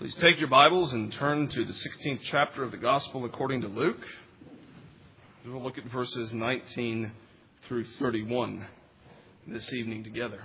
Please take your Bibles and turn to the 16th chapter of the Gospel according to Luke. We'll look at verses 19 through 31 this evening together.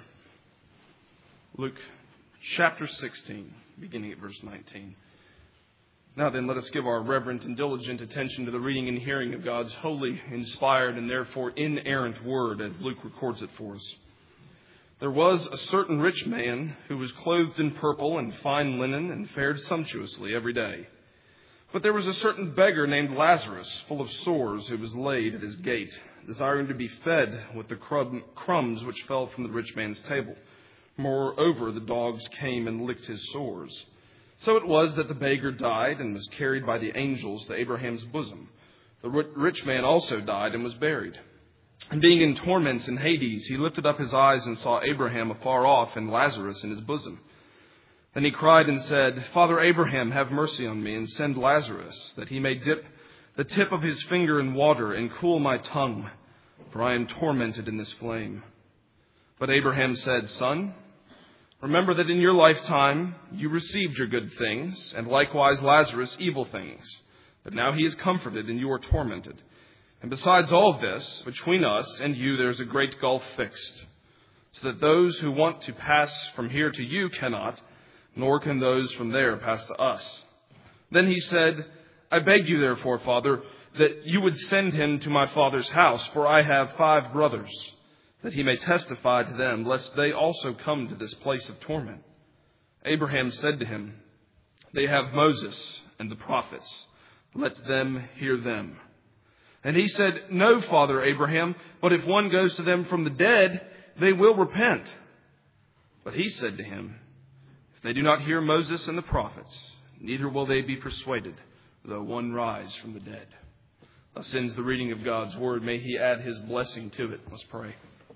Luke chapter 16, beginning at verse 19. Now then, let us give our reverent and diligent attention to the reading and hearing of God's holy, inspired, and therefore inerrant word, as Luke records it for us. There was a certain rich man who was clothed in purple and fine linen and fared sumptuously every day. But there was a certain beggar named Lazarus, full of sores, who was laid at his gate, desiring to be fed with the crumbs which fell from the rich man's table. Moreover, the dogs came and licked his sores. So it was that the beggar died and was carried by the angels to Abraham's bosom. The rich man also died and was buried. And being in torments in Hades, he lifted up his eyes and saw Abraham afar off and Lazarus in his bosom. Then he cried and said, Father Abraham, have mercy on me and send Lazarus, that he may dip the tip of his finger in water and cool my tongue, for I am tormented in this flame. But Abraham said, Son, remember that in your lifetime you received your good things, and likewise Lazarus evil things. But now he is comforted and you are tormented. And besides all this, between us and you there is a great gulf fixed, so that those who want to pass from here to you cannot, nor can those from there pass to us. Then he said, I beg you therefore, Father, that you would send him to my father's house, for I have 5 brothers, that he may testify to them, lest they also come to this place of torment. Abraham said to him, They have Moses and the prophets. Let them hear them. And he said, No, Father Abraham, but if one goes to them from the dead, they will repent. But he said to him, If they do not hear Moses and the prophets, neither will they be persuaded, though one rise from the dead. Thus ends the reading of God's word. May he add his blessing to it. Let's pray.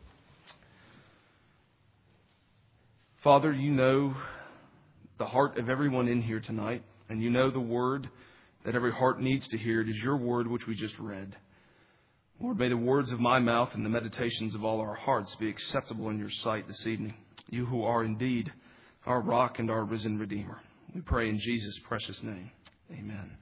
Father, you know the heart of everyone in here tonight, and you know the word that every heart needs to hear. It is your word which we just read. Lord, may the words of my mouth and the meditations of all our hearts be acceptable in your sight this evening. You who are indeed our rock and our risen Redeemer. We pray in Jesus' precious name. Amen.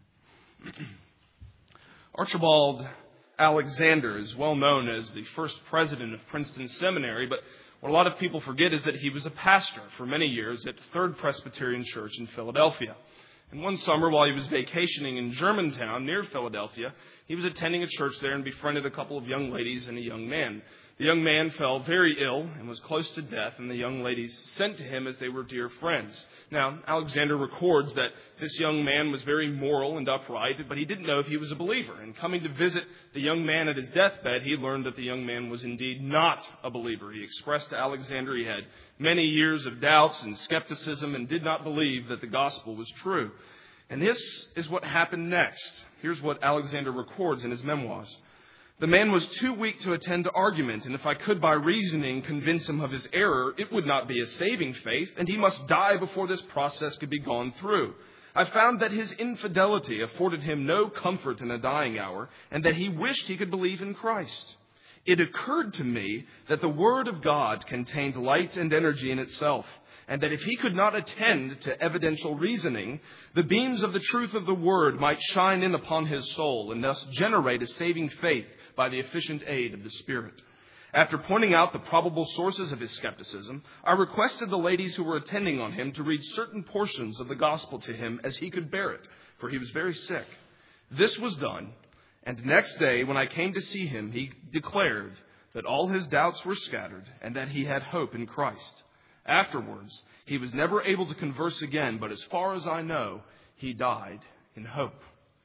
Archibald Alexander is well known as the first president of Princeton Seminary, but what a lot of people forget is that he was a pastor for many years at Third Presbyterian Church in Philadelphia. And one summer, while he was vacationing in Germantown near Philadelphia, he was attending a church there and befriended a couple of young ladies and a young man. The young man fell very ill and was close to death, and the young ladies sent to him as they were dear friends. Now, Alexander records that this young man was very moral and upright, but he didn't know if he was a believer. And coming to visit the young man at his deathbed, he learned that the young man was indeed not a believer. He expressed to Alexander he had many years of doubts and skepticism and did not believe that the gospel was true. And this is what happened next. Here's what Alexander records in his memoirs. The man was too weak to attend to argument, and if I could by reasoning convince him of his error, it would not be a saving faith, and he must die before this process could be gone through. I found that his infidelity afforded him no comfort in a dying hour, and that he wished he could believe in Christ. It occurred to me that the Word of God contained light and energy in itself, and that if he could not attend to evidential reasoning, the beams of the truth of the Word might shine in upon his soul and thus generate a saving faith by the efficient aid of the Spirit. After pointing out the probable sources of his skepticism, I requested the ladies who were attending on him to read certain portions of the gospel to him as he could bear it, for he was very sick. This was done, and next day when I came to see him, he declared that all his doubts were scattered and that he had hope in Christ. Afterwards, he was never able to converse again, but as far as I know, he died in hope.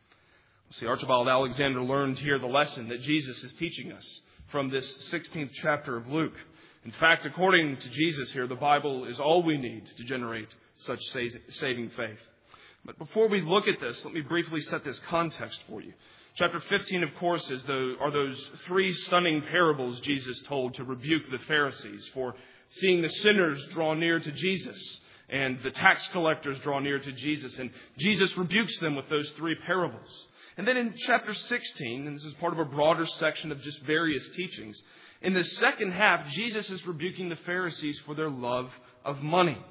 See, Archibald Alexander learned here the lesson that Jesus is teaching us from this 16th chapter of Luke. In fact, according to Jesus here, the Bible is all we need to generate such saving faith. But before we look at this, let me briefly set this context for you. Chapter 15, of course, are those 3 stunning parables Jesus told to rebuke the Pharisees for seeing the sinners draw near to Jesus and the tax collectors draw near to Jesus. And Jesus rebukes them with those 3 parables. And then in chapter 16, and this is part of a broader section of just various teachings, in the second half, Jesus is rebuking the Pharisees for their love of money.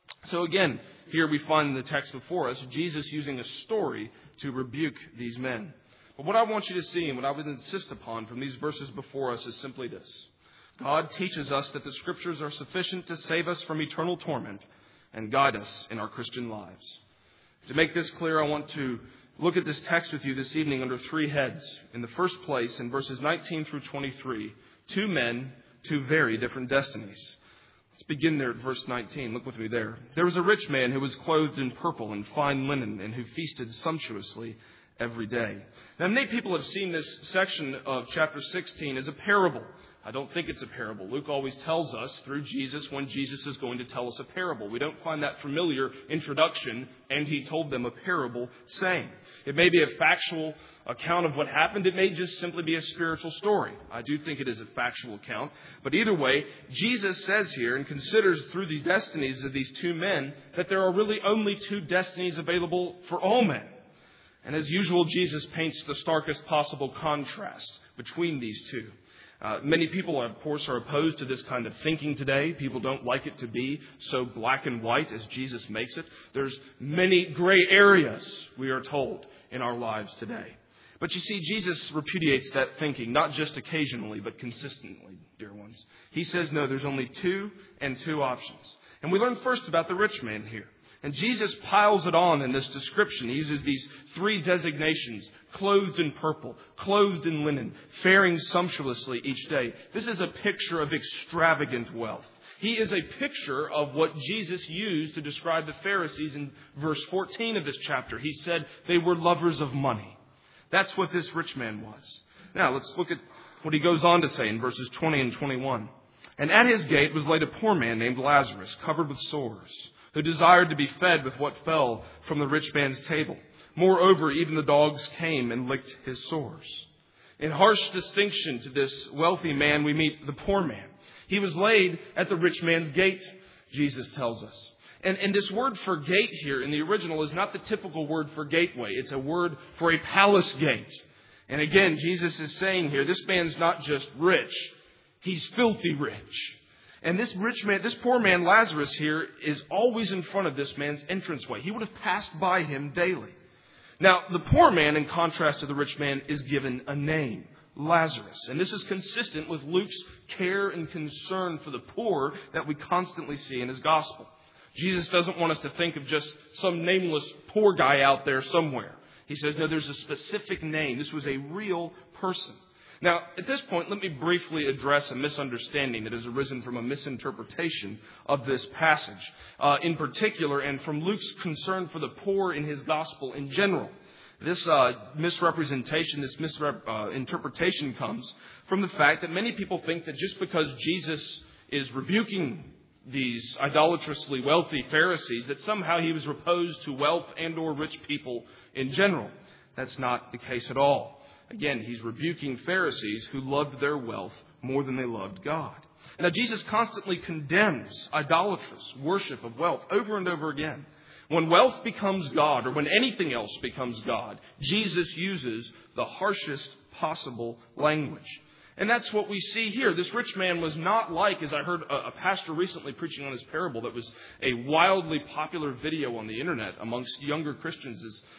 So again, here we find in the text before us, Jesus using a story to rebuke these men. But what I want you to see and what I would insist upon from these verses before us is simply this. God teaches us that the Scriptures are sufficient to save us from eternal torment and guide us in our Christian lives. To make this clear, I want to look at this text with you this evening under three heads. In the first place, in verses 19 through 23, two men, two very different destinies. Let's begin there at verse 19. Look with me there. There was a rich man who was clothed in purple and fine linen and who feasted sumptuously every day. Now, many people have seen this section of chapter 16 as a parable. I don't think it's a parable. Luke always tells us through Jesus when Jesus is going to tell us a parable. We don't find that familiar introduction, and he told them a parable saying. It may be a factual account of what happened. It may just simply be a spiritual story. I do think it is a factual account. But either way, Jesus says here and considers through the destinies of these two men that there are really only two destinies available for all men. And as usual, Jesus paints the starkest possible contrast between these two. Many people, of course, are opposed to this kind of thinking today. People don't like it to be so black and white as Jesus makes it. There's many gray areas, we are told, in our lives today. But you see, Jesus repudiates that thinking, not just occasionally, but consistently, dear ones. He says, no, there's only two and two options. And we learn first about the rich man here. And Jesus piles it on in this description. He uses these three designations: clothed in purple, clothed in linen, faring sumptuously each day. This is a picture of extravagant wealth. He is a picture of what Jesus used to describe the Pharisees in verse 14 of this chapter. He said they were lovers of money. That's what this rich man was. Now, let's look at what he goes on to say in verses 20 and 21. And at his gate was laid a poor man named Lazarus, covered with sores, who desired to be fed with what fell from the rich man's table. Moreover, even the dogs came and licked his sores. In harsh distinction to this wealthy man, we meet the poor man. He was laid at the rich man's gate, Jesus tells us. And this word for gate here in the original is not the typical word for gateway. It's a word for a palace gate. And again, Jesus is saying here, this man's not just rich, he's filthy rich. And this poor man, Lazarus here, is always in front of this man's entranceway. He would have passed by him daily. Now, the poor man, in contrast to the rich man, is given a name, Lazarus. And this is consistent with Luke's care and concern for the poor that we constantly see in his gospel. Jesus doesn't want us to think of just some nameless poor guy out there somewhere. He says, no, there's a specific name. This was a real person. Now, at this point, let me briefly address a misunderstanding that has arisen from a misinterpretation of this passage in particular, and from Luke's concern for the poor in his gospel in general. This misrepresentation, this misinterpretation comes from the fact that many people think that just because Jesus is rebuking these idolatrously wealthy Pharisees, that somehow he was opposed to wealth and or rich people in general. That's not the case at all. Again, he's rebuking Pharisees who loved their wealth more than they loved God. Now, Jesus constantly condemns idolatrous worship of wealth over and over again. When wealth becomes God, or when anything else becomes God, Jesus uses the harshest possible language. And that's what we see here. This rich man was not like, as I heard a pastor recently preaching on his parable, that was a wildly popular video on the internet amongst younger Christians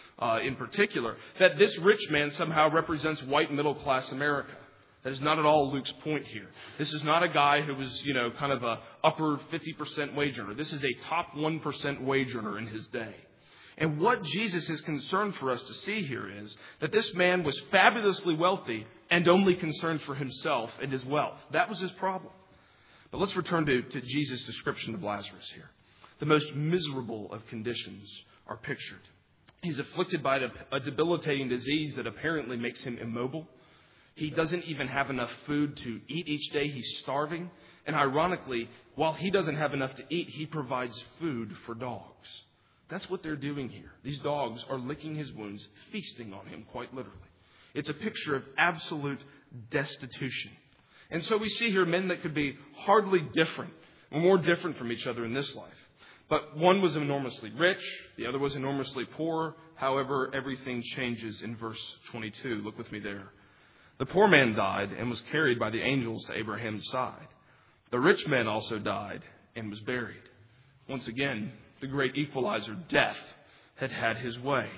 in particular, that this rich man somehow represents white middle-class America. That is not at all Luke's point here. This is not a guy who was, kind of a upper 50% wage earner. This is a top 1% wage earner in his day. And what Jesus is concerned for us to see here is that this man was fabulously wealthy and only concerned for himself and his wealth. That was his problem. But let's return to Jesus' description of Lazarus here. The most miserable of conditions are pictured. He's afflicted by a debilitating disease that apparently makes him immobile. He doesn't even have enough food to eat each day. He's starving. And ironically, while he doesn't have enough to eat, he provides food for dogs. That's what they're doing here. These dogs are licking his wounds, feasting on him, quite literally. It's a picture of absolute destitution. And so we see here men that could be hardly different, or more different from each other in this life. But one was enormously rich, the other was enormously poor. However, everything changes in verse 22. Look with me there. The poor man died and was carried by the angels to Abraham's side. The rich man also died and was buried. Once again, the great equalizer, death, had had his way.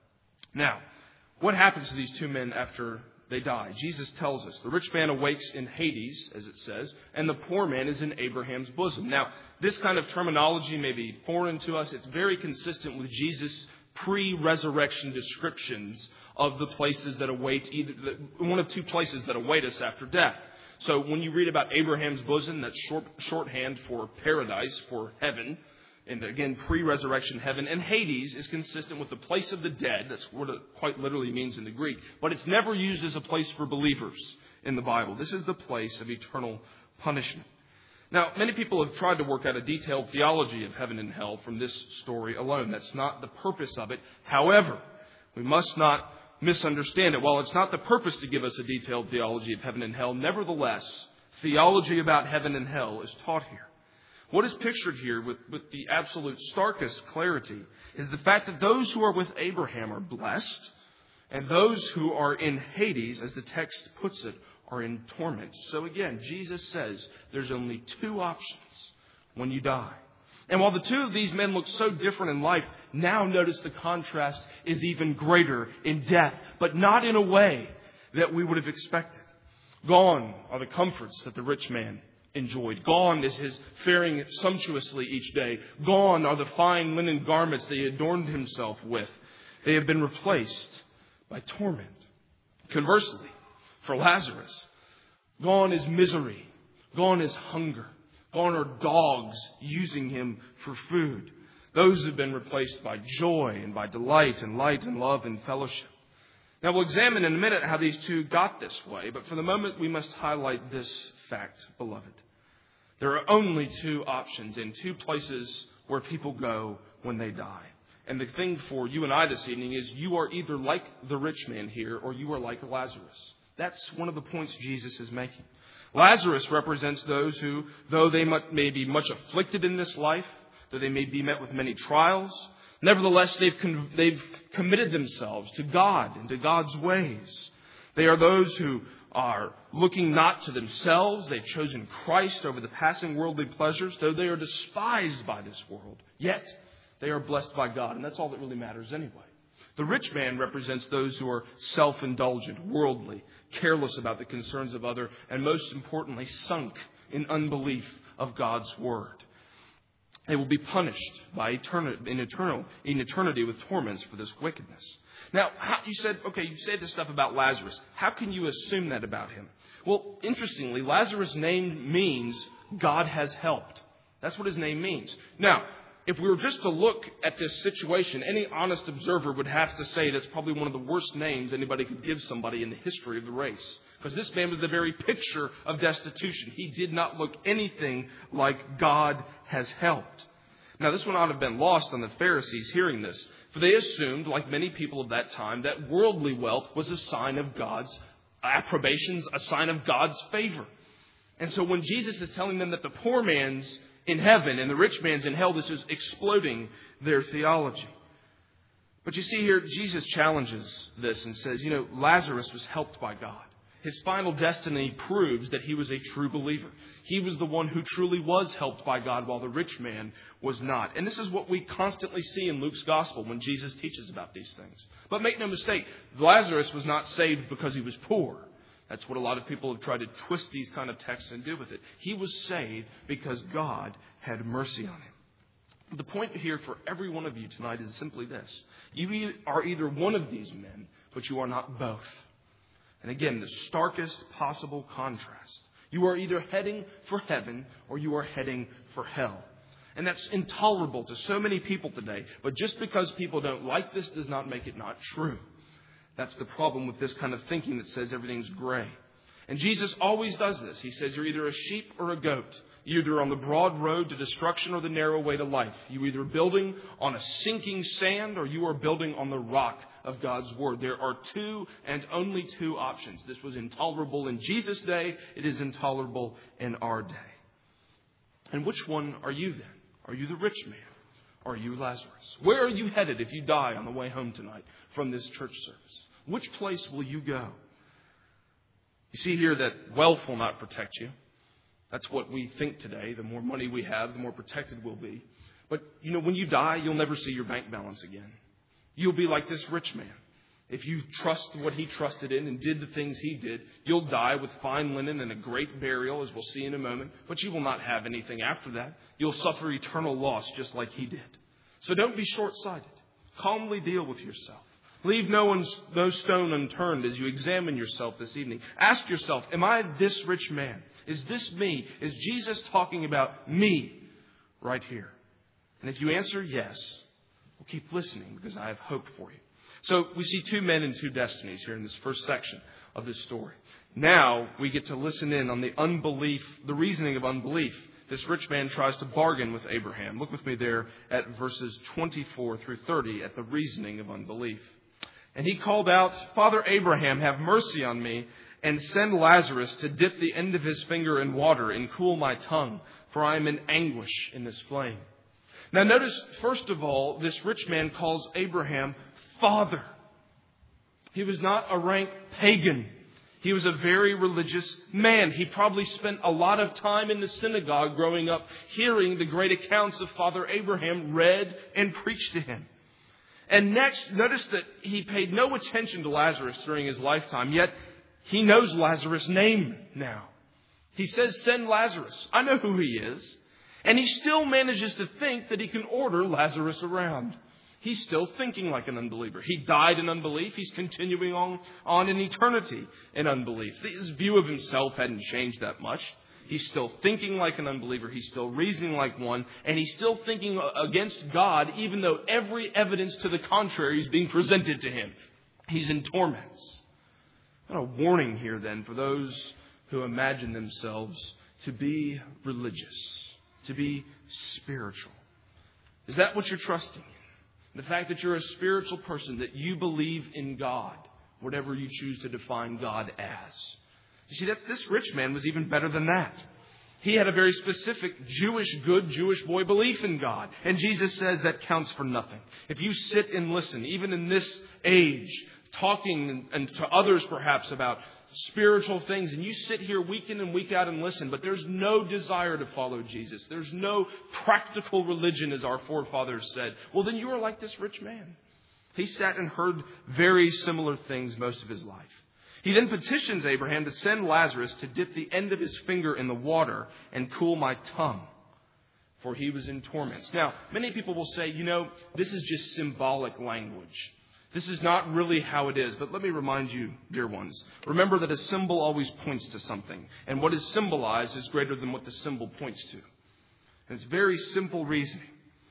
Now, what happens to these two men after they die? Jesus tells us the rich man awakes in Hades, as it says, and the poor man is in Abraham's bosom. Now, this kind of terminology may be foreign to us. It's very consistent with Jesus' pre-resurrection descriptions of the places that await, one of two places that await us after death. So when you read about Abraham's bosom, that's shorthand for paradise, for heaven. And again, pre-resurrection heaven. And Hades is consistent with the place of the dead. That's what it quite literally means in the Greek. But it's never used as a place for believers in the Bible. This is the place of eternal punishment. Now, many people have tried to work out a detailed theology of heaven and hell from this story alone. That's not the purpose of it. However, we must not misunderstand it. While it's not the purpose to give us a detailed theology of heaven and hell, nevertheless, theology about heaven and hell is taught here. What is pictured here with the absolute starkest clarity is the fact that those who are with Abraham are blessed, and those who are in Hades, as the text puts it, are in torment. So again, Jesus says there's only two options when you die. And while the two of these men look so different in life, now notice the contrast is even greater in death, but not in a way that we would have expected. Gone are the comforts that the rich man enjoyed. Gone is his faring sumptuously each day. Gone are the fine linen garments that he adorned himself with. They have been replaced by torment. Conversely, for Lazarus, gone is misery. Gone is hunger. Gone are dogs using him for food. Those have been replaced by joy and by delight and light and love and fellowship. Now we'll examine in a minute how these two got this way, but for the moment we must highlight this fact, beloved. There are only two options in two places where people go when they die. And the thing for you and I this evening is you are either like the rich man here or you are like Lazarus. That's one of the points Jesus is making. Lazarus represents those who, though they may be much afflicted in this life, though they may be met with many trials, nevertheless they've committed themselves to God and to God's ways. They are those who are looking not to themselves. They've chosen Christ over the passing worldly pleasures, though they are despised by this world. Yet they are blessed by God, and that's all that really matters anyway. The rich man represents those who are self-indulgent, worldly, careless about the concerns of others, and most importantly, sunk in unbelief of God's word. They will be punished in eternity with torments for this wickedness. Now, you said this stuff about Lazarus. How can you assume that about him? Well, interestingly, Lazarus' name means God has helped. That's what his name means. Now, if we were just to look at this situation, any honest observer would have to say that's probably one of the worst names anybody could give somebody in the history of the race. Because this man was the very picture of destitution. He did not look anything like God has helped. Now, this would not have been lost on the Pharisees hearing this, for they assumed, like many people of that time, that worldly wealth was a sign of God's approbations, a sign of God's favor. And so when Jesus is telling them that the poor man's in heaven and the rich man's in hell, this is exploding their theology. But you see here, Jesus challenges this and says, Lazarus was helped by God. His final destiny proves that he was a true believer. He was the one who truly was helped by God while the rich man was not. And this is what we constantly see in Luke's gospel when Jesus teaches about these things. But make no mistake, Lazarus was not saved because he was poor. That's what a lot of people have tried to twist these kind of texts and do with it. He was saved because God had mercy on him. The point here for every one of you tonight is simply this. You are either one of these men, but you are not both. And again, the starkest possible contrast. You are either heading for heaven or you are heading for hell. And that's intolerable to so many people today. But just because people don't like this does not make it not true. That's the problem with this kind of thinking that says everything's gray. And Jesus always does this. He says you're either a sheep or a goat. You're either on the broad road to destruction or the narrow way to life. You're either building on a sinking sand or you are building on the rock of God's word. There are two and only two options. This was intolerable in Jesus' day. It is intolerable in our day. And which one are you then? Are you the rich man? Or are you Lazarus? Where are you headed if you die on the way home tonight from this church service? Which place will you go? You see here that wealth will not protect you. That's what we think today. The more money we have, the more protected we'll be. But, when you die, you'll never see your bank balance again. You'll be like this rich man. If you trust what he trusted in and did the things he did, you'll die with fine linen and a great burial, as we'll see in a moment. But you will not have anything after that. You'll suffer eternal loss just like he did. So don't be short-sighted. Calmly deal with yourself. Leave no stone unturned as you examine yourself this evening. Ask yourself, am I this rich man? Is this me? Is Jesus talking about me right here? And if you answer yes, we'll keep listening because I have hope for you. So we see two men and two destinies here in this first section of this story. Now we get to listen in on the reasoning of unbelief. This rich man tries to bargain with Abraham. Look with me there at verses 24 through 30 at the reasoning of unbelief. And he called out, "Father Abraham, have mercy on me and send Lazarus to dip the end of his finger in water and cool my tongue, for I am in anguish in this flame." Now notice, first of all, this rich man calls Abraham Father. He was not a rank pagan. He was a very religious man. He probably spent a lot of time in the synagogue growing up, hearing the great accounts of Father Abraham read and preached to him. And next, notice that he paid no attention to Lazarus during his lifetime, yet he knows Lazarus' name now. He says, "Send Lazarus." I know who he is. And he still manages to think that he can order Lazarus around. He's still thinking like an unbeliever. He died in unbelief. He's continuing on in eternity in unbelief. His view of himself hadn't changed that much. He's still thinking like an unbeliever. He's still reasoning like one. And he's still thinking against God, even though every evidence to the contrary is being presented to him. He's in torments. What a warning here then for those who imagine themselves to be religious, to be spiritual. Is that what you're trusting in? The fact that you're a spiritual person, that you believe in God, whatever you choose to define God as. You see, this rich man was even better than that. He had a very specific good Jewish boy belief in God. And Jesus says that counts for nothing. If you sit and listen, even in this age, talking and to others perhaps about spiritual things, and you sit here week in and week out and listen, but there's no desire to follow Jesus. There's no practical religion, as our forefathers said. Well, then you are like this rich man. He sat and heard very similar things most of his life. He then petitions Abraham to send Lazarus to dip the end of his finger in the water and cool my tongue, for he was in torments. Now, many people will say, this is just symbolic language. This is not really how it is. But let me remind you, dear ones, remember that a symbol always points to something. And what is symbolized is greater than what the symbol points to. And it's very simple reasoning.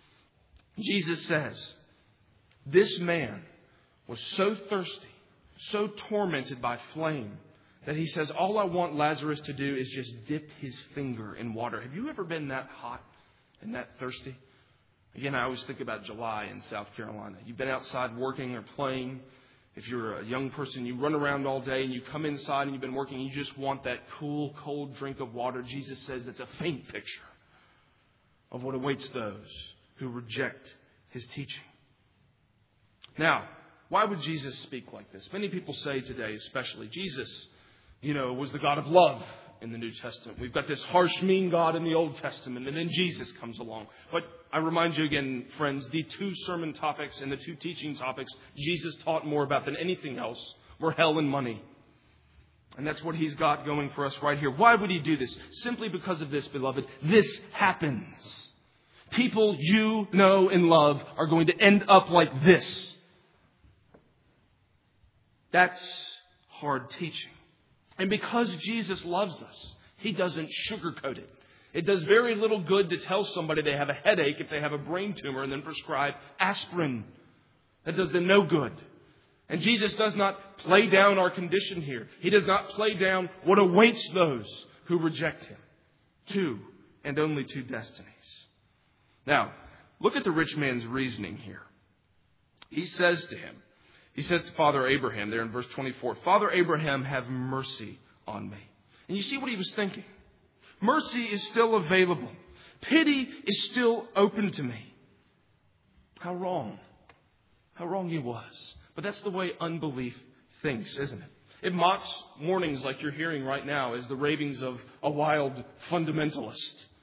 Jesus says, this man was so thirsty, so tormented by flame, that he says, all I want Lazarus to do is just dip his finger in water. Have you ever been that hot and that thirsty? Again, I always think about July in South Carolina. You've been outside working or playing. If you're a young person, you run around all day and you come inside and you've been working and you just want that cool, cold drink of water. Jesus says that's a faint picture of what awaits those who reject his teaching. Now, why would Jesus speak like this? Many people say today, especially, Jesus, was the God of love in the New Testament. We've got this harsh, mean God in the Old Testament, and then Jesus comes along. But I remind you again, friends, the two sermon topics and the two teaching topics Jesus taught more about than anything else were hell and money. And that's what he's got going for us right here. Why would he do this? Simply because of this, beloved. This happens. People you know and love are going to end up like this. That's hard teaching. And because Jesus loves us, he doesn't sugarcoat it. It does very little good to tell somebody they have a headache if they have a brain tumor and then prescribe aspirin. That does them no good. And Jesus does not play down our condition here. He does not play down what awaits those who reject him. Two and only two destinies. Now, look at the rich man's reasoning here. He says to Father Abraham there in verse 24, Father Abraham, have mercy on me. And you see what he was thinking. Mercy is still available. Pity is still open to me. How wrong. How wrong he was. But that's the way unbelief thinks, isn't it? It mocks warnings like you're hearing right now as the ravings of a wild fundamentalist.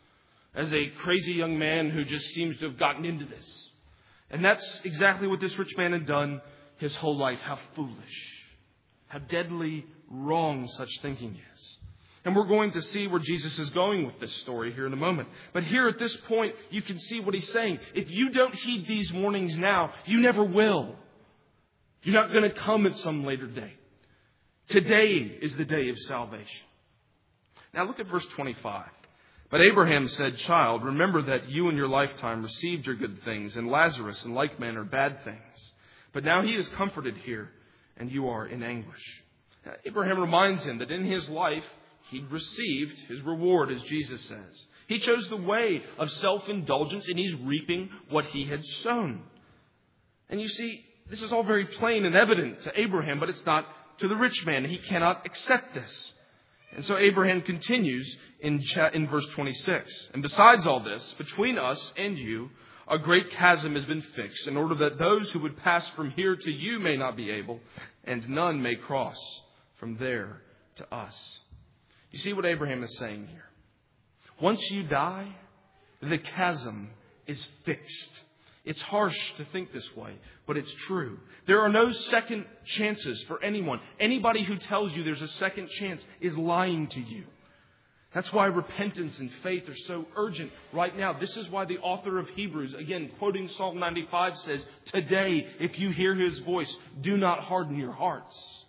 as a crazy young man who just seems to have gotten into this. And that's exactly what this rich man had done his whole life. How foolish, how deadly wrong such thinking is. And we're going to see where Jesus is going with this story here in a moment. But here at this point, you can see what he's saying. If you don't heed these warnings now, you never will. You're not going to come at some later date. Today is the day of salvation. Now look at verse 25. But Abraham said, "Child, remember that you in your lifetime received your good things, and Lazarus in like manner bad things. But now he is comforted here, and you are in anguish." Now, Abraham reminds him that in his life, he'd received his reward, as Jesus says. He chose the way of self-indulgence, and he's reaping what he had sown. And you see, this is all very plain and evident to Abraham, but it's not to the rich man. He cannot accept this. And so Abraham continues in verse 26. "And besides all this, between us and you, a great chasm has been fixed, in order that those who would pass from here to you may not be able, and none may cross from there to us." You see what Abraham is saying here? Once you die, the chasm is fixed. It's harsh to think this way, but it's true. There are no second chances for anyone. Anybody who tells you there's a second chance is lying to you. That's why repentance and faith are so urgent right now. This is why the author of Hebrews, again, quoting Psalm 95, says, "Today, if you hear his voice, do not harden your hearts."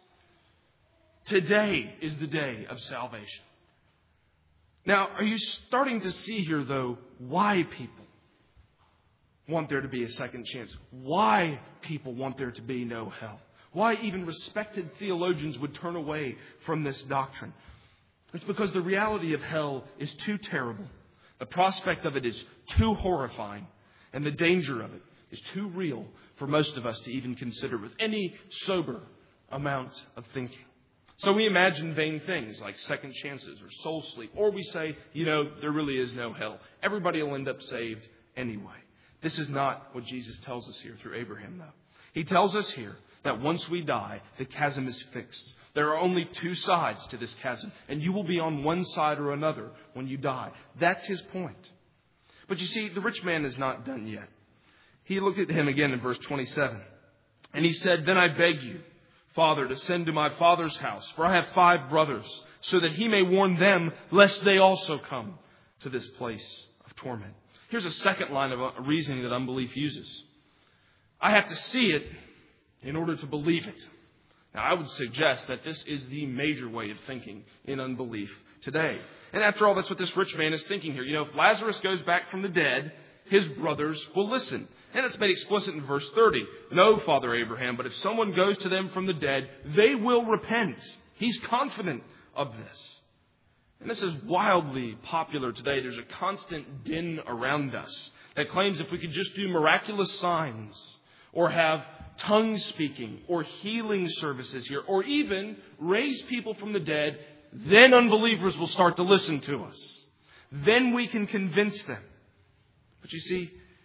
Today is the day of salvation. Now, are you starting to see here, though, why people want there to be a second chance? Why people want there to be no hell? Why even respected theologians would turn away from this doctrine? It's because the reality of hell is too terrible. The prospect of it is too horrifying. And the danger of it is too real for most of us to even consider with any sober amount of thinking. So we imagine vain things like second chances or soul sleep. Or we say, there really is no hell. Everybody will end up saved anyway. This is not what Jesus tells us here through Abraham, though. He tells us here that once we die, the chasm is fixed. There are only two sides to this chasm, and you will be on one side or another when you die. That's his point. But you see, the rich man is not done yet. He looked at him again in verse 27. And he said, "Then I beg you, Father, to send to my father's house, for I have 5 brothers, so that he may warn them, lest they also come to this place of torment." Here's a second line of reasoning that unbelief uses. I have to see it in order to believe it. Now, I would suggest that this is the major way of thinking in unbelief today. And after all, that's what this rich man is thinking here. If Lazarus goes back from the dead, his brothers will listen. And it's made explicit in verse 30. "No, Father Abraham, but if someone goes to them from the dead, they will repent." He's confident of this. And this is wildly popular today. There's a constant din around us that claims if we could just do miraculous signs or have tongue speaking or healing services here or even raise people from the dead, then unbelievers will start to listen to us. Then we can convince them. But you see,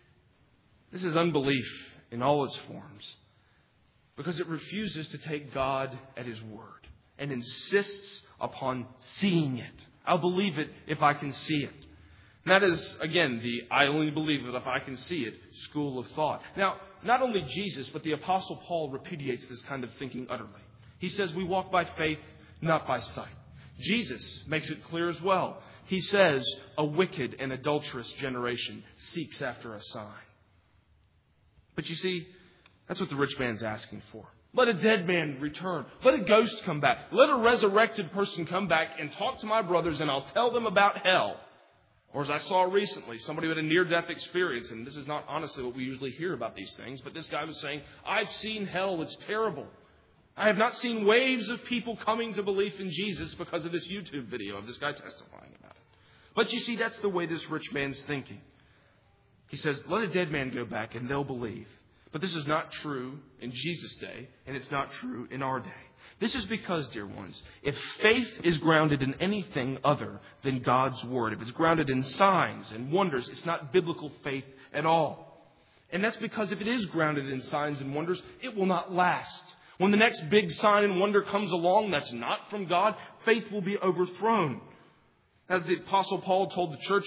this is unbelief in all its forms because it refuses to take God at his word and insists upon seeing it. I'll believe it if I can see it. And that is, again, the "I only believe it if I can see it" school of thought. Now, not only Jesus, but the Apostle Paul repudiates this kind of thinking utterly. He says we walk by faith, not by sight. Jesus makes it clear as well. He says a wicked and adulterous generation seeks after a sign. But you see, that's what the rich man's asking for. Let a dead man return. Let a ghost come back. Let a resurrected person come back and talk to my brothers, and I'll tell them about hell. Or as I saw recently, somebody with a near-death experience, and this is not honestly what we usually hear about these things, but this guy was saying, "I've seen hell. It's terrible. I have not seen waves of people coming to belief in Jesus because of this YouTube video of this guy testifying about it." But you see, that's the way this rich man's thinking. He says, let a dead man go back and they'll believe. But this is not true in Jesus' day, and it's not true in our day. This is because, dear ones, if faith is grounded in anything other than God's word, if it's grounded in signs and wonders, it's not biblical faith at all. And that's because if it is grounded in signs and wonders, it will not last. When the next big sign and wonder comes along that's not from God, faith will be overthrown. As the Apostle Paul told the church at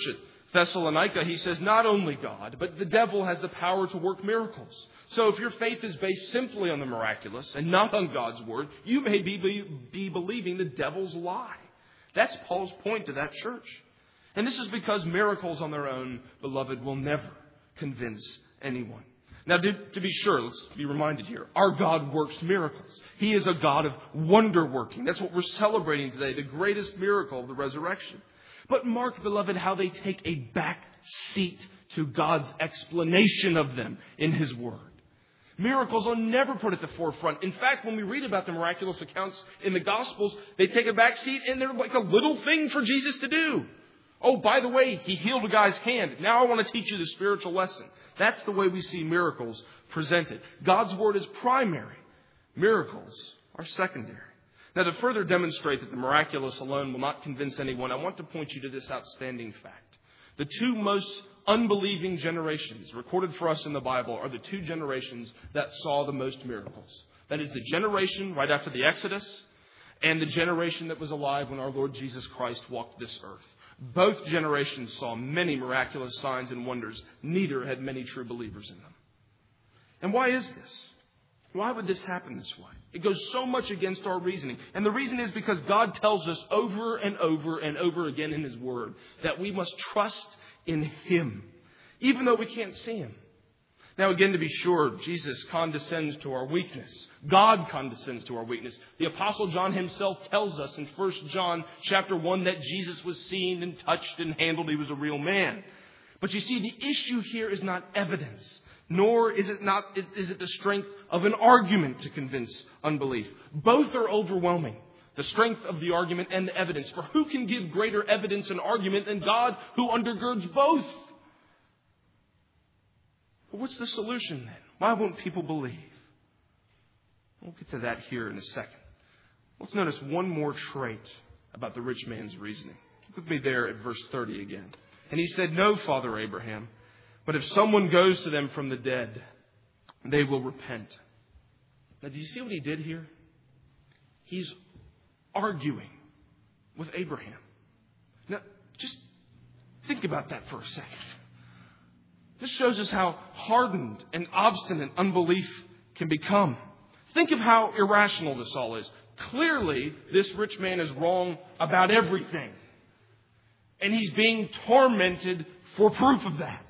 Thessalonica, he says, not only God, but the devil has the power to work miracles. So if your faith is based simply on the miraculous and not on God's word, you may be believing the devil's lie. That's Paul's point to that church. And this is because miracles on their own, beloved, will never convince anyone. Now, to be sure, let's be reminded here, our God works miracles. He is a God of wonder working. That's what we're celebrating today, the greatest miracle of the resurrection. But mark, beloved, how they take a back seat to God's explanation of them in His Word. Miracles are never put at the forefront. In fact, when we read about the miraculous accounts in the Gospels, they take a back seat and they're like a little thing for Jesus to do. Oh, by the way, He healed a guy's hand. Now I want to teach you the spiritual lesson. That's the way we see miracles presented. God's Word is primary. Miracles are secondary. Now, to further demonstrate that the miraculous alone will not convince anyone, I want to point you to this outstanding fact. The two most unbelieving generations recorded for us in the Bible are the two generations that saw the most miracles. That is the generation right after the Exodus and the generation that was alive when our Lord Jesus Christ walked this earth. Both generations saw many miraculous signs and wonders. Neither had many true believers in them. And why is this? Why would this happen this way? It goes so much against our reasoning. And the reason is because God tells us over and over and over again in His Word that we must trust in Him, even though we can't see Him. Now, again, to be sure, Jesus condescends to our weakness. God condescends to our weakness. The Apostle John himself tells us in 1 John chapter 1 that Jesus was seen and touched and handled. He was a real man. But you see, the issue here is not evidence, nor is it the strength of an argument to convince unbelief. Both are overwhelming, the strength of the argument and the evidence. For who can give greater evidence and argument than God, who undergirds both? But what's the solution then? Why won't people believe? We'll get to that here in a second. Let's notice one more trait about the rich man's reasoning. Look with me there at verse 30 again. And he said, "No, Father Abraham, but if someone goes to them from the dead, they will repent." Now, do you see what he did here? He's arguing with Abraham. Now, just think about that for a second. This shows us how hardened and obstinate unbelief can become. Think of how irrational this all is. Clearly, this rich man is wrong about everything. And he's being tormented for proof of that.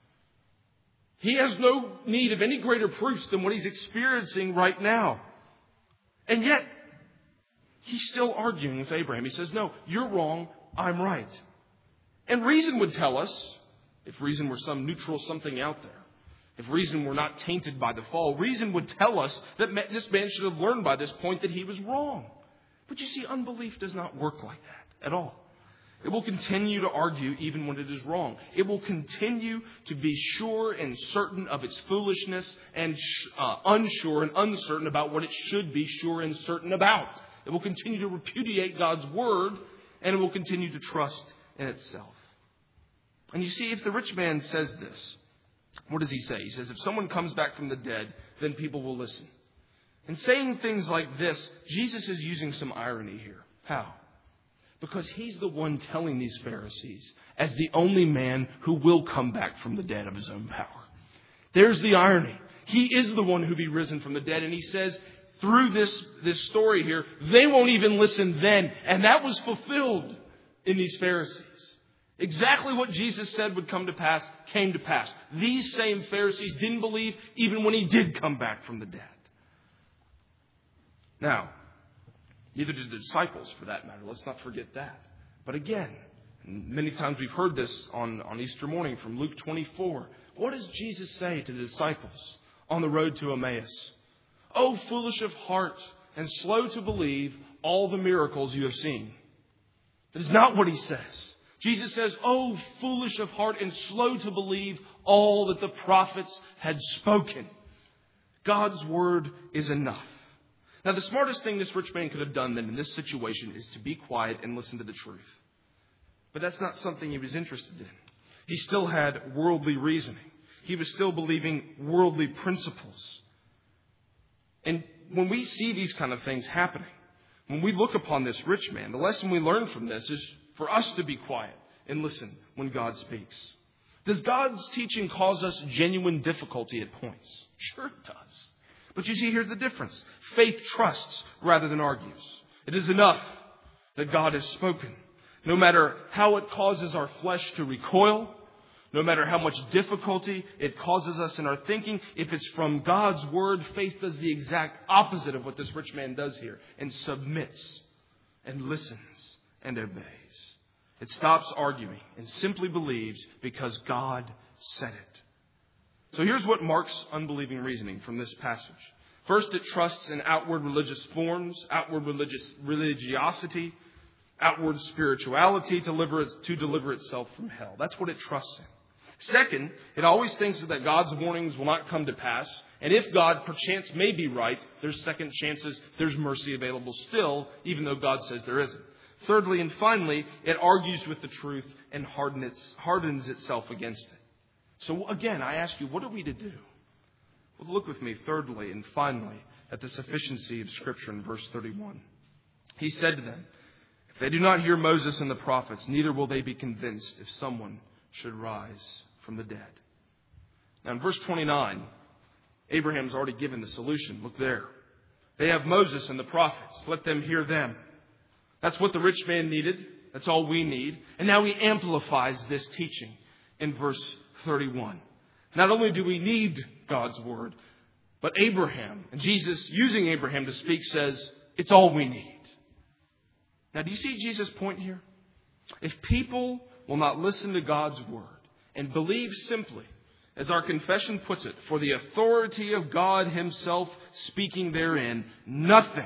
He has no need of any greater proofs than what he's experiencing right now. And yet, he's still arguing with Abraham. He says, "No, you're wrong, I'm right." And reason would tell us, if reason were some neutral something out there, if reason were not tainted by the fall, reason would tell us that this man should have learned by this point that he was wrong. But you see, unbelief does not work like that at all. It will continue to argue even when it is wrong. It will continue to be sure and certain of its foolishness and unsure and uncertain about what it should be sure and certain about. It will continue to repudiate God's word, and it will continue to trust in itself. And you see, if the rich man says this, what does he say? He says, if someone comes back from the dead, then people will listen. In saying things like this, Jesus is using some irony here. How? Because he's the one telling these Pharisees as the only man who will come back from the dead of his own power. There's the irony. He is the one who be risen from the dead. And he says, through this story here, they won't even listen then. And that was fulfilled in these Pharisees. Exactly what Jesus said would come to pass came to pass. These same Pharisees didn't believe even when he did come back from the dead. Now, neither did the disciples for that matter. Let's not forget that. But again, many times we've heard this on Easter morning from Luke 24. What does Jesus say to the disciples on the road to Emmaus? "Oh, foolish of heart and slow to believe all the miracles you have seen." That is not what he says. Jesus says, "Oh, foolish of heart and slow to believe all that the prophets had spoken." God's word is enough. Now, the smartest thing this rich man could have done then in this situation is to be quiet and listen to the truth. But that's not something he was interested in. He still had worldly reasoning. He was still believing worldly principles. And when we see these kind of things happening, when we look upon this rich man, the lesson we learn from this is for us to be quiet and listen when God speaks? Does God's teaching cause us genuine difficulty at points? Sure it does. But you see, here's the difference. Faith trusts rather than argues. It is enough that God has spoken. No matter how it causes our flesh to recoil, no matter how much difficulty it causes us in our thinking, if it's from God's word, faith does the exact opposite of what this rich man does here and submits and listens and obeys. It stops arguing and simply believes because God said it. So here's what marks unbelieving reasoning from this passage. First, it trusts in outward religious forms, outward religiosity, outward spirituality to deliver itself from hell. That's what it trusts in. Second, it always thinks that God's warnings will not come to pass. And if God perchance may be right, there's second chances, there's mercy available still, even though God says there isn't. Thirdly and finally, it argues with the truth and hardens itself against it. So again, I ask you, what are we to do? Well, look with me thirdly and finally at the sufficiency of Scripture in verse 31. He said to them, "If they do not hear Moses and the prophets, neither will they be convinced if someone should rise from the dead." Now in verse 29, Abraham's already given the solution. Look there. They have Moses and the prophets. Let them hear them. That's what the rich man needed. That's all we need. And now he amplifies this teaching in verse 31. Not only do we need God's word, but Abraham, and Jesus using Abraham to speak, says it's all we need. Now, do you see Jesus' point here? If people will not listen to God's word and believe simply, as our confession puts it, for the authority of God himself speaking therein, nothing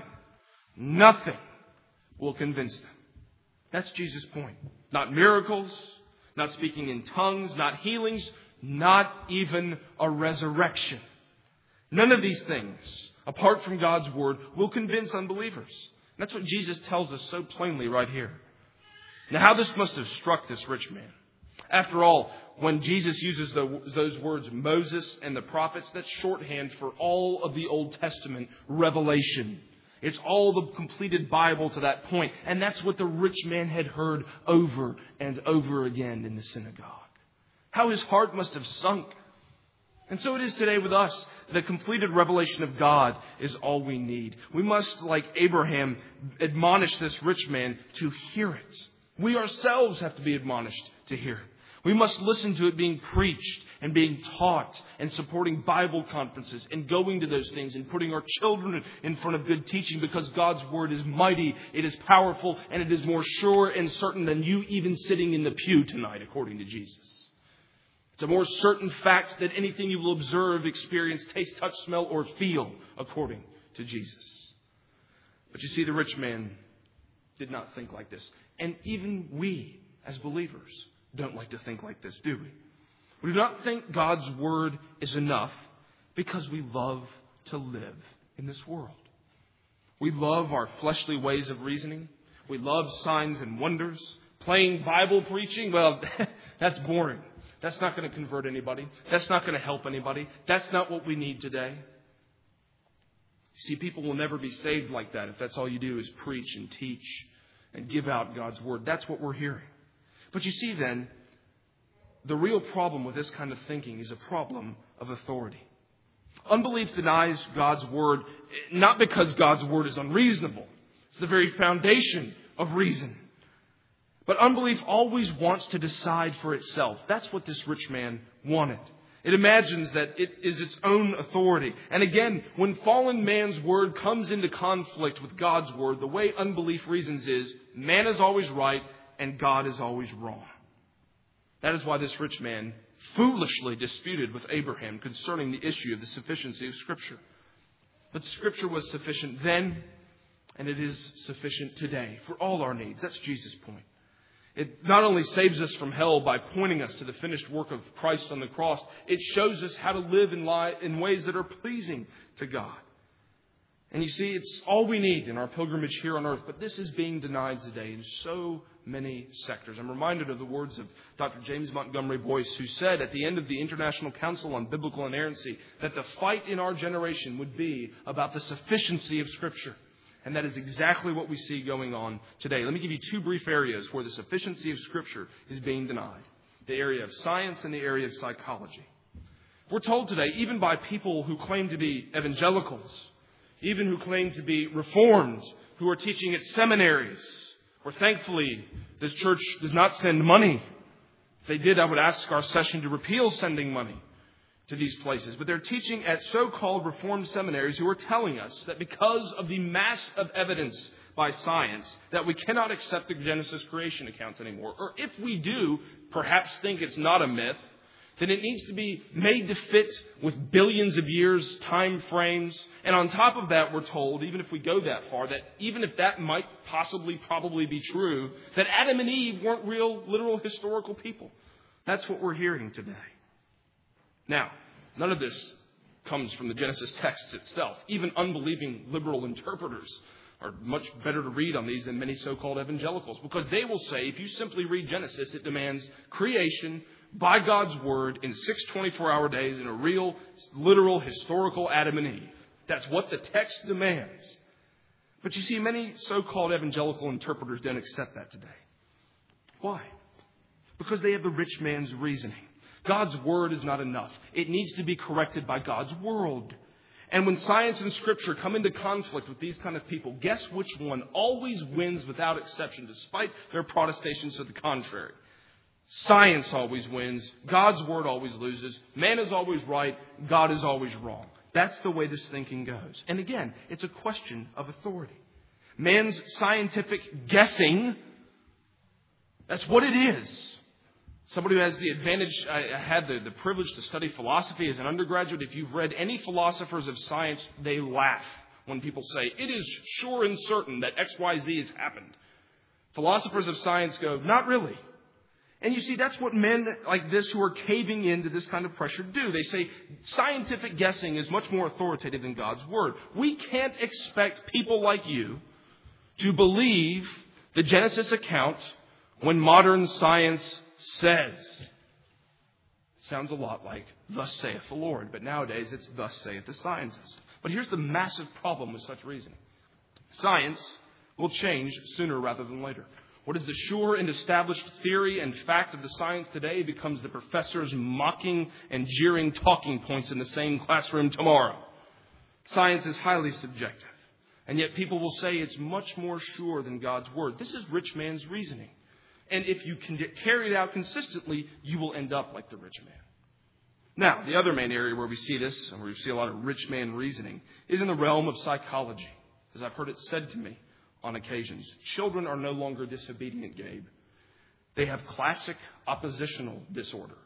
will convince them. That's Jesus' point. Not miracles, not speaking in tongues, not healings, not even a resurrection. None of these things, apart from God's word, will convince unbelievers. And that's what Jesus tells us so plainly right here. Now, how this must have struck this rich man. After all, when Jesus uses those words, Moses and the prophets, that's shorthand for all of the Old Testament revelation. It's all the completed Bible to that point. And that's what the rich man had heard over and over again in the synagogue. How his heart must have sunk. And so it is today with us. The completed revelation of God is all we need. We must, like Abraham, admonish this rich man to hear it. We ourselves have to be admonished to hear it. We must listen to it being preached and being taught and supporting Bible conferences and going to those things and putting our children in front of good teaching, because God's word is mighty, it is powerful, and it is more sure and certain than you even sitting in the pew tonight, according to Jesus. It's a more certain fact than anything you will observe, experience, taste, touch, smell, or feel, according to Jesus. But you see, the rich man did not think like this. And even we, as believers, don't like to think like this, do we? We do not think God's word is enough because we love to live in this world. We love our fleshly ways of reasoning. We love signs and wonders. Plain Bible preaching, well, that's boring. That's not going to convert anybody. That's not going to help anybody. That's not what we need today. You see, people will never be saved like that if that's all you do is preach and teach and give out God's word. That's what we're hearing. But you see then, the real problem with this kind of thinking is a problem of authority. Unbelief denies God's word, not because God's word is unreasonable. It's the very foundation of reason. But unbelief always wants to decide for itself. That's what this rich man wanted. It imagines that it is its own authority. And again, when fallen man's word comes into conflict with God's word, the way unbelief reasons is, man is always right and God is always wrong. That is why this rich man foolishly disputed with Abraham concerning the issue of the sufficiency of Scripture. But Scripture was sufficient then, and it is sufficient today for all our needs. That's Jesus' point. It not only saves us from hell by pointing us to the finished work of Christ on the cross, it shows us how to live in ways that are pleasing to God. And you see, it's all we need in our pilgrimage here on earth. But this is being denied today in so many sectors. I'm reminded of the words of Dr. James Montgomery Boyce, who said at the end of the International Council on Biblical Inerrancy that the fight in our generation would be about the sufficiency of Scripture. And that is exactly what we see going on today. Let me give you two brief areas where the sufficiency of Scripture is being denied. The area of science and the area of psychology. We're told today, even by people who claim to be evangelicals, even who claim to be reformed, who are teaching at seminaries, where thankfully this church does not send money. If they did, I would ask our session to repeal sending money to these places. But they're teaching at so-called reformed seminaries who are telling us that because of the mass of evidence by science, that we cannot accept the Genesis creation accounts anymore. Or if we do, perhaps think it's not a myth, then it needs to be made to fit with billions of years, time frames. And on top of that, we're told, even if we go that far, that even if that might probably be true, that Adam and Eve weren't real, literal, historical people. That's what we're hearing today. Now, none of this comes from the Genesis text itself. Even unbelieving liberal interpreters are much better to read on these than many so-called evangelicals, because they will say, if you simply read Genesis, it demands creation by God's Word in 6 24-hour days in a real, literal, historical Adam and Eve. That's what the text demands. But you see, many so-called evangelical interpreters don't accept that today. Why? Because they have the rich man's reasoning. God's Word is not enough. It needs to be corrected by God's world. And when science and Scripture come into conflict with these kind of people, guess which one always wins without exception, despite their protestations to the contrary? Science always wins. God's Word always loses. Man is always right. God is always wrong. That's the way this thinking goes. And again, it's a question of authority. Man's scientific guessing, that's what it is. Somebody who has the advantage, I had the privilege to study philosophy as an undergraduate. If you've read any philosophers of science, they laugh when people say, it is sure and certain that X, Y, Z has happened. Philosophers of science go, not really. And you see, that's what men like this who are caving into this kind of pressure do. They say scientific guessing is much more authoritative than God's Word. We can't expect people like you to believe the Genesis account when modern science says. It sounds a lot like, thus saith the Lord. But nowadays, it's thus saith the scientist. But here's the massive problem with such reasoning. Science will change sooner rather than later. What is the sure and established theory and fact of the science today becomes the professor's mocking and jeering talking points in the same classroom tomorrow. Science is highly subjective. And yet people will say it's much more sure than God's Word. This is rich man's reasoning. And if you can carry it out consistently, you will end up like the rich man. Now, the other main area where we see this, and where we see a lot of rich man reasoning, is in the realm of psychology. As I've heard it said to me on occasions, children are no longer disobedient, Gabe. They have classic oppositional disorder.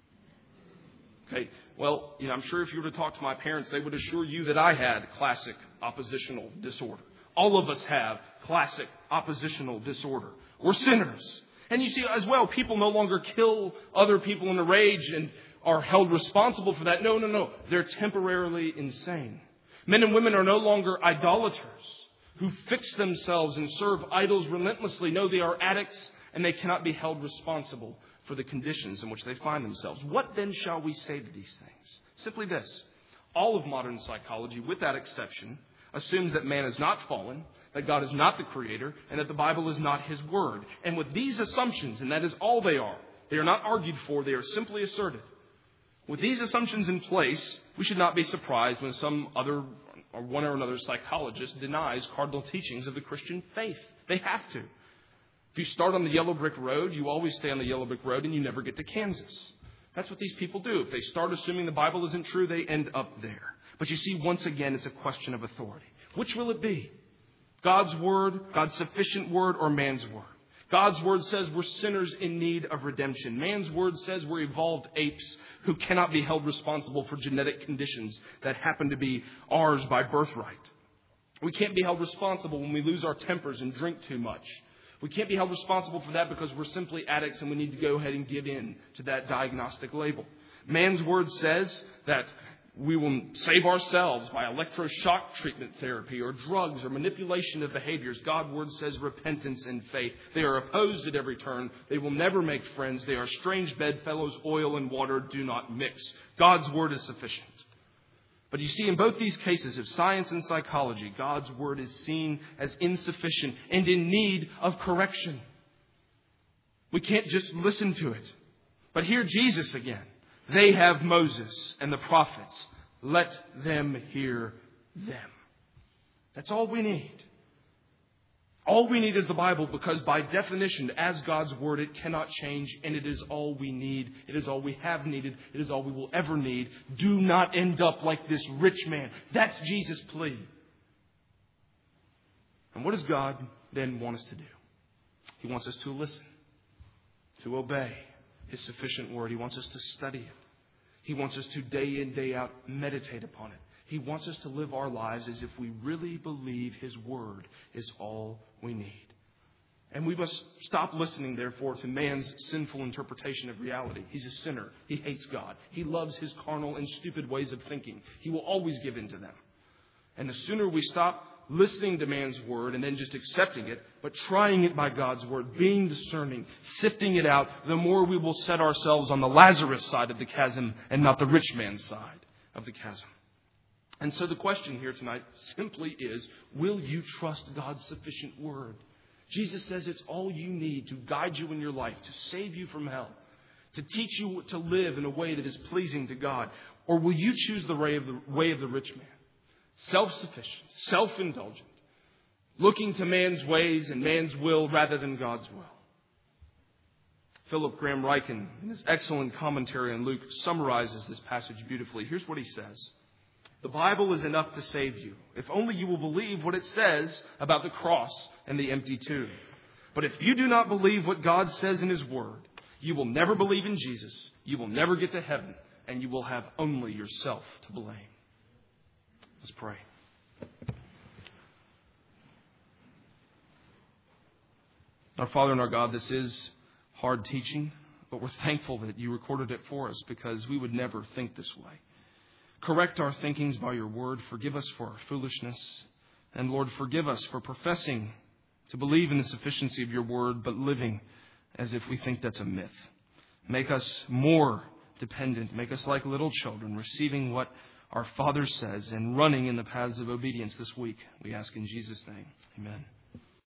Okay, well, I'm sure if you were to talk to my parents, they would assure you that I had classic oppositional disorder. All of us have classic oppositional disorder. We're sinners. And you see, as well, people no longer kill other people in a rage and are held responsible for that. No. They're temporarily insane. Men and women are no longer idolaters who fix themselves and serve idols relentlessly. No, they are addicts, and they cannot be held responsible for the conditions in which they find themselves. What then shall we say to these things? Simply this. All of modern psychology, without exception, assumes that man is not fallen, that God is not the creator, and that the Bible is not his word. And with these assumptions, and that is all they are not argued for, they are simply asserted. With these assumptions in place, we should not be surprised when some other or one or another psychologist denies cardinal teachings of the Christian faith. They have to. If you start on the yellow brick road, you always stay on the yellow brick road and you never get to Kansas. That's what these people do. If they start assuming the Bible isn't true, they end up there. But you see, once again, it's a question of authority. Which will it be? God's Word, God's sufficient Word, or man's Word? God's Word says we're sinners in need of redemption. Man's Word says we're evolved apes who cannot be held responsible for genetic conditions that happen to be ours by birthright. We can't be held responsible when we lose our tempers and drink too much. We can't be held responsible for that because we're simply addicts and we need to go ahead and give in to that diagnostic label. Man's Word says that we will save ourselves by electroshock treatment therapy or drugs or manipulation of behaviors. God's Word says repentance and faith. They are opposed at every turn. They will never make friends. They are strange bedfellows. Oil and water do not mix. God's Word is sufficient. But you see, in both these cases of science and psychology, God's Word is seen as insufficient and in need of correction. We can't just listen to it. But hear Jesus again. They have Moses and the prophets. Let them hear them. That's all we need. All we need is the Bible, because by definition, as God's Word, it cannot change, and it is all we need. It is all we have needed. It is all we will ever need. Do not end up like this rich man. That's Jesus' plea. And what does God then want us to do? He wants us to listen, to obey His sufficient Word. He wants us to study it. He wants us to day in, day out meditate upon it. He wants us to live our lives as if we really believe His Word is all we need. And we must stop listening, therefore, to man's sinful interpretation of reality. He's a sinner. He hates God. He loves his carnal and stupid ways of thinking. He will always give in to them. And the sooner we stop listening to man's word and then just accepting it, but trying it by God's Word, being discerning, sifting it out, the more we will set ourselves on the Lazarus side of the chasm and not the rich man's side of the chasm. And so the question here tonight simply is, will you trust God's sufficient Word? Jesus says it's all you need to guide you in your life, to save you from hell, to teach you to live in a way that is pleasing to God. Or will you choose the way of the rich man? Self-sufficient, self-indulgent, looking to man's ways and man's will rather than God's will. Philip Graham Ryken, in his excellent commentary on Luke, summarizes this passage beautifully. Here's what he says. The Bible is enough to save you, if only you will believe what it says about the cross and the empty tomb. But if you do not believe what God says in His Word, you will never believe in Jesus, you will never get to heaven, and you will have only yourself to blame. Let's pray. Our Father and our God, this is hard teaching, but we're thankful that you recorded it for us, because we would never think this way. Correct our thinkings by your word. Forgive us for our foolishness. And Lord, forgive us for professing to believe in the sufficiency of your word, but living as if we think that's a myth. Make us more dependent. Make us like little children, receiving what our Father says and running in the paths of obedience this week. We ask in Jesus' name. Amen.